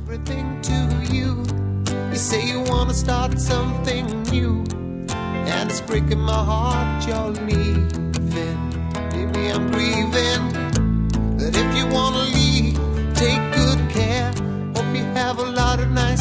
everything to you. You say you wanna start something new, and it's breaking my heart you're leaving. Baby, I'm grieving, but if you wanna leave, take good care. Hope you have a lot of nice